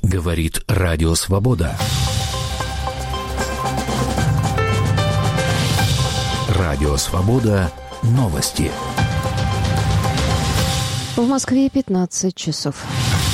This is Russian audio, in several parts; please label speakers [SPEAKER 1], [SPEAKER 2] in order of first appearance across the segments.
[SPEAKER 1] Говорит Радио Свобода. Радио Свобода. Новости.
[SPEAKER 2] В Москве 15 часов.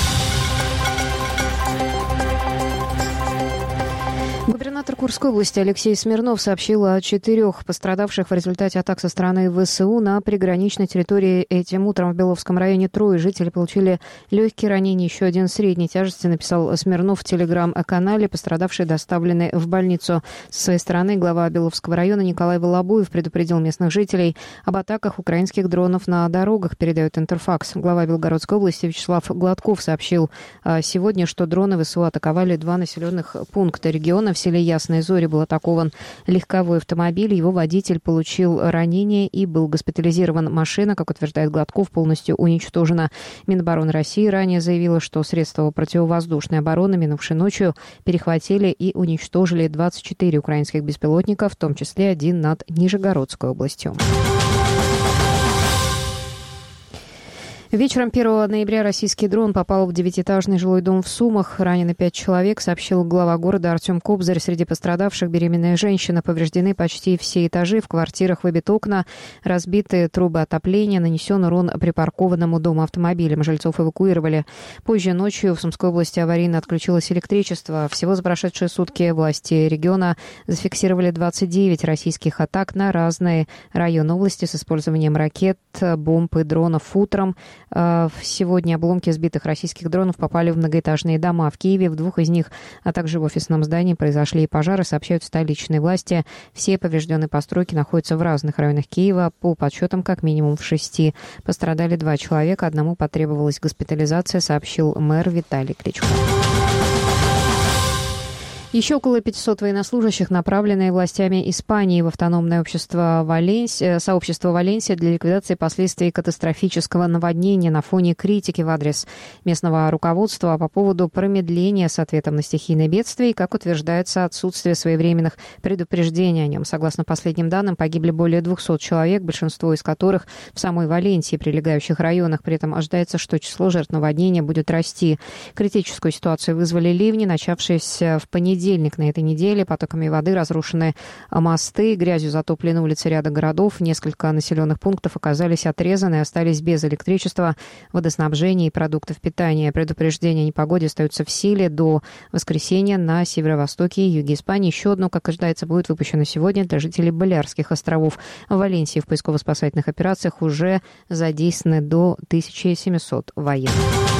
[SPEAKER 2] Губернатор Курской области Алексей Смирнов сообщил о 4 пострадавших в результате атак со стороны ВСУ на приграничной территории. Этим утром в Беловском районе 3 жители получили легкие ранения, еще 1 средней тяжести, написал Смирнов в телеграм-канале. Пострадавшие доставлены в больницу. Со своей стороны глава Беловского района Николай Волобуев предупредил местных жителей об атаках украинских дронов на дорогах, передает Интерфакс. Глава Белгородской области Вячеслав Гладков сообщил сегодня, что дроны ВСУ атаковали 2 населенных пункта региона. В селе Ясные Зори был атакован легковой автомобиль. Его водитель получил ранение и был госпитализирован. Машина, как утверждает Гладков, полностью уничтожена. Минобороны России ранее заявила, что средства противовоздушной обороны минувшей ночью перехватили и уничтожили 24 украинских беспилотника, в том числе 1 над Нижегородской областью. Вечером 1 ноября российский дрон попал в 9-этажный жилой дом в Сумах. Ранено 5 человек, сообщил глава города Артем Кобзарь. Среди пострадавших беременная женщина. Повреждены почти все этажи. В квартирах выбиты окна, разбиты трубы отопления, нанесен урон припаркованному дому автомобилям. Жильцов эвакуировали. Позже ночью в Сумской области аварийно отключилось электричество. Всего за прошедшие сутки власти региона зафиксировали 29 российских атак на разные районы области с использованием ракет, бомб и дронов. Утром сегодня обломки сбитых российских дронов попали в многоэтажные дома в Киеве. В 2 из них, а также в офисном здании произошли пожары, сообщают столичные власти. Все поврежденные постройки находятся в разных районах Киева. По подсчетам, как минимум в 6 пострадали 2 человека. Одному потребовалась госпитализация, сообщил мэр Виталий Кличко. Еще около 500 военнослужащих, направленные властями Испании в автономное сообщество Валенсия для ликвидации последствий катастрофического наводнения на фоне критики в адрес местного руководства по поводу промедления с ответом на стихийные бедствия и, как утверждается, отсутствие своевременных предупреждений о нем. Согласно последним данным, погибли более 200 человек, большинство из которых в самой Валенсии и прилегающих районах. При этом ожидается, что число жертв наводнения будет расти. Критическую ситуацию вызвали ливни, начавшиеся в понедельник. На этой неделе потоками воды разрушены мосты, грязью затоплены улицы ряда городов. Несколько населенных пунктов оказались отрезаны и остались без электричества, водоснабжения и продуктов питания. Предупреждения о непогоде остаются в силе до воскресенья на северо-востоке и юге Испании. Еще одно, как ожидается, будет выпущено сегодня для жителей Балеарских островов. В Валенсии в поисково-спасательных операциях уже задействованы до 1700 военных.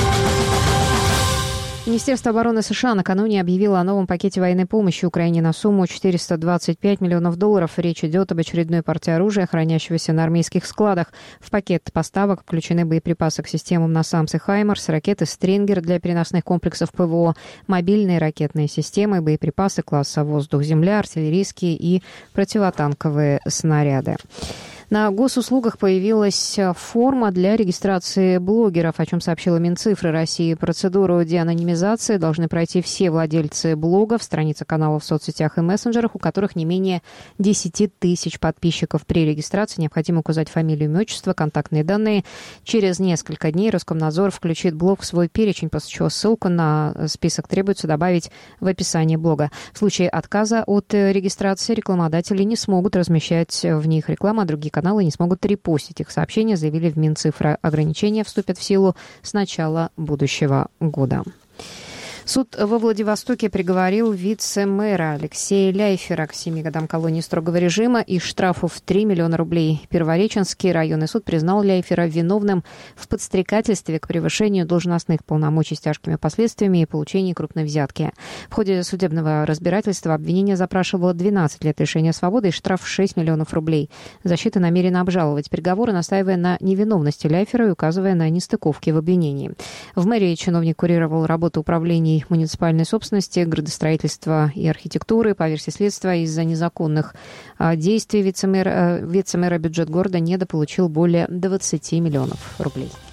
[SPEAKER 2] Министерство обороны США накануне объявило о новом пакете военной помощи Украине на сумму $425 миллионов. Речь идет об очередной партии оружия, хранящегося на армейских складах. В пакет поставок включены боеприпасы к системам «Насамс» и «Хаймарс», ракеты «Стрингер» для переносных комплексов ПВО, мобильные ракетные системы, боеприпасы класса «Воздух-Земля», артиллерийские и противотанковые снаряды. На госуслугах появилась форма для регистрации блогеров, о чем сообщила Минцифры России. Процедуру деанонимизации должны пройти все владельцы блогов, страницы каналов в соцсетях и мессенджерах, у которых не менее 10 тысяч подписчиков. При регистрации необходимо указать фамилию, имя, отчество, контактные данные. Через несколько дней Роскомнадзор включит блог в свой перечень, после чего ссылку на список требуется добавить в описание блога. В случае отказа от регистрации рекламодатели не смогут размещать в них рекламу, а другие каналы не смогут репостить их сообщения, заявили в Минцифры. Ограничения вступят в силу с начала будущего года. Суд во Владивостоке приговорил вице-мэра Алексея Ляйфера к 7 годам колонии строгого режима и штрафу в 3 миллиона рублей. Первореченский районный суд признал Ляйфера виновным в подстрекательстве к превышению должностных полномочий с тяжкими последствиями и получении крупной взятки. В ходе судебного разбирательства обвинение запрашивало 12 лет лишения свободы и штраф в 6 миллионов рублей. Защита намерена обжаловать приговоры, настаивая на невиновности Ляйфера и указывая на нестыковки в обвинении. В мэрии чиновник курировал работу управления муниципальной собственности, градостроительства и архитектуры. По версии следствия, из-за незаконных действий вице-мэра бюджет города недополучил более 20 миллионов рублей.